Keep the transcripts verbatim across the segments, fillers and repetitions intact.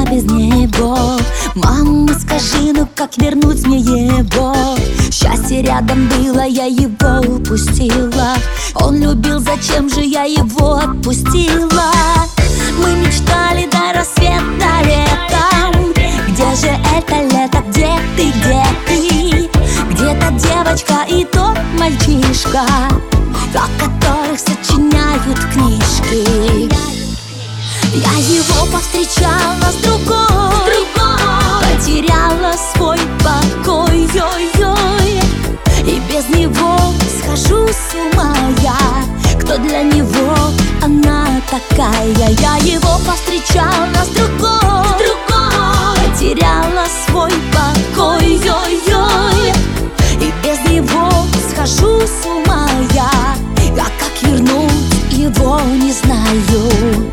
без него. Мама, скажи, ну как вернуть мне его? Счастье рядом было, я его упустила. Он любил, зачем же я его отпустила? Мы мечтали до рассвета летом. Где же это лето? Где ты, где ты? Где та девочка и тот мальчишка, о которых сочиняют книжки? Я его повстречала с другой, потеряла свой покой, ой-ой. И без него схожу с ума я. Кто для него она такая? Я его повстречала с другой, потеряла свой покой, ой-ой. И без него схожу с ума я. А как вернуть его, не знаю.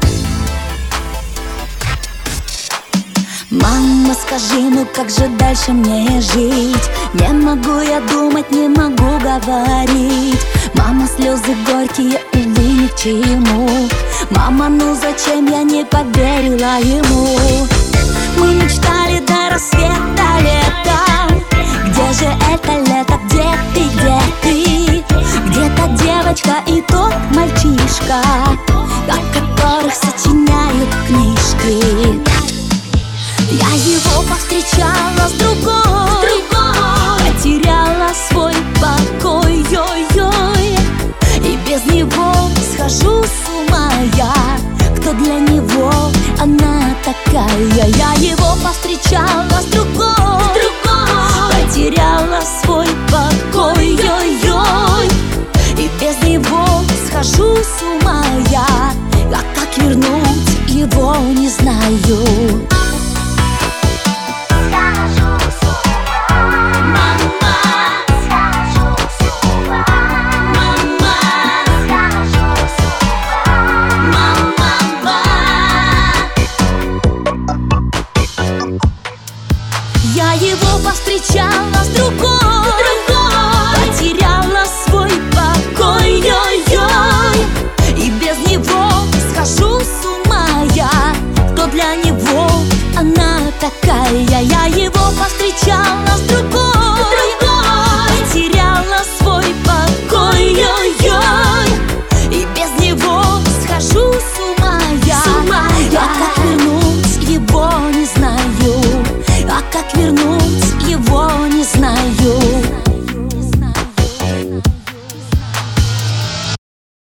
Мама, скажи, ну как же дальше мне жить? Не могу я думать, не могу говорить. Мама, слезы горькие, увы, ни к чему. Мама, ну зачем я не поверила ему? Мы мечтали до рассвета летом. Где же это лето? Где ты, где ты? Где та девочка и тот мальчишка, о которых сочиняют книжки? Я его повстречала с другой, потеряла свой покой, ой-ой. И без него схожу с ума я. Кто для него она такая? Я его повстречала с другой, потеряла свой покой, ой-ой. И без него схожу с ума я. А как вернуть его, не знаю. Я его повстречала с другой.